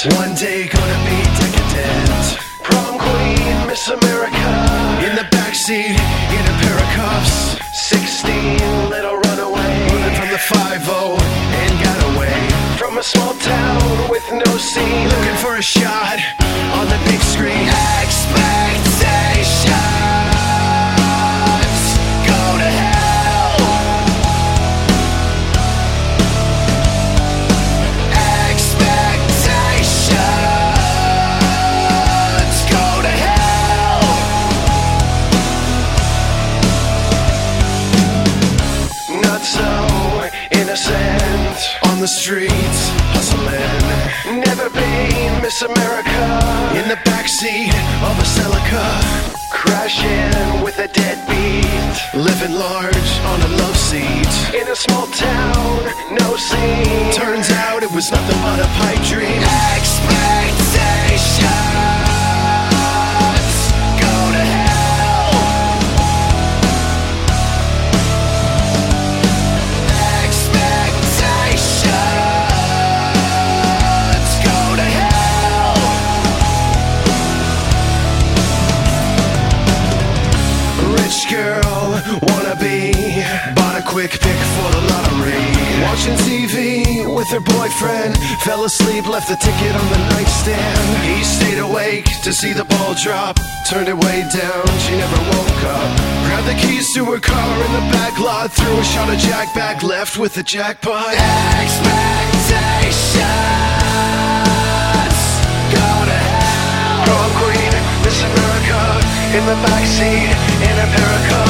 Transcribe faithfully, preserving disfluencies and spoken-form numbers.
One day gonna be decadent. Prom queen, Miss America, in the backseat, in a pair of cuffs. Sixteen, little runaway, running from the five oh and got away. From a small town with no scene, looking for a shot on the big screen. Expectations go to hell. Expectations go to hell. Not so innocent, on the streets, hustling. Never been Miss America, in the backseat of a Celica. Crashing with a deadbeat, living large on a love seat. In a small town, no scene. Turns out it was nothing but a pipe dream. Expectations go to hell. Expectations go to hell. Rich girl, wannabe, bought a quick pick for the lottery. Watching T V with her boyfriend, fell asleep, left the ticket on the nightstand. He stayed awake to see the ball drop, turned it way down, she never woke up. Grabbed the keys to her car in the back lot, threw a shot of Jack back, left with the jackpot. Expectations go to hell. Prom queen, Miss America, in the backseat, in a pair of cuffs.